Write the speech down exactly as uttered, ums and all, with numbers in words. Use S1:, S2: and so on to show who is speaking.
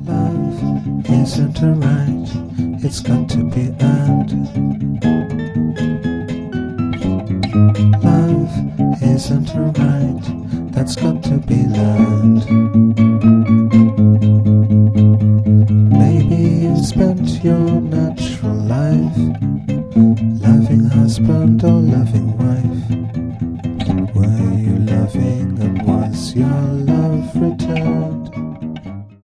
S1: Love isn't a right, it's got to be earned. Love isn't a right, that's got to be learned. Maybe you spent your natural life loving husband or loving wife. Were you loving and was your love returned?